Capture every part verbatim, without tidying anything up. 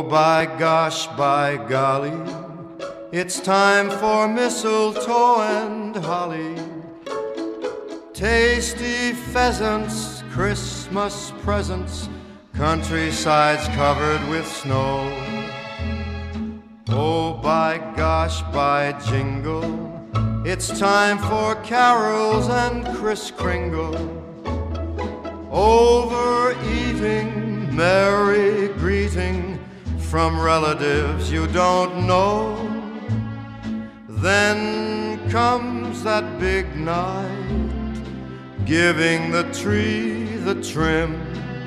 by gosh, by golly, it's time for mistletoe and holly. Tasty pheasants, Christmas presents, countrysides covered with snow. Oh, by gosh, by jingle, it's time for carols and Kris Kringle. Overeating, merry greeting from relatives you don't know. Then comes that big night, giving the tree the trim.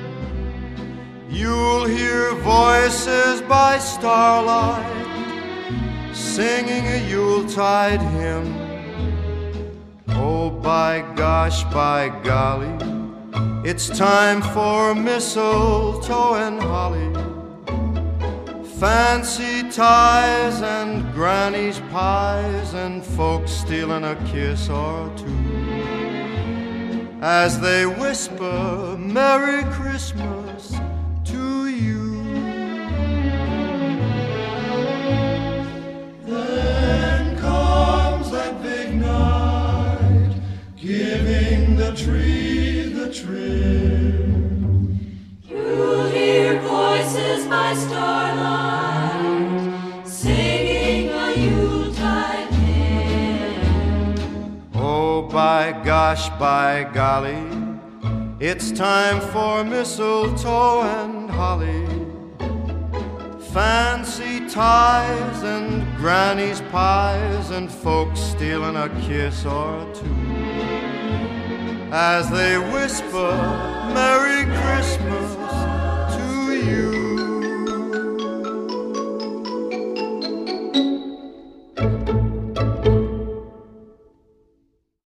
You'll hear voices by starlight, singing a Yuletide hymn. Oh, by gosh, by golly, it's time for mistletoe and holly. Fancy ties and granny's pies and folks stealing a kiss or two as they whisper Merry Christmas to you. Then comes that big night, giving the tree the trim. You'll hear voices by starlight, singing a Yuletide hymn. Oh, by gosh, by golly, it's time for mistletoe and holly. Fancy ties and granny's pies and folks stealing a kiss or two as they whisper Merry Christmas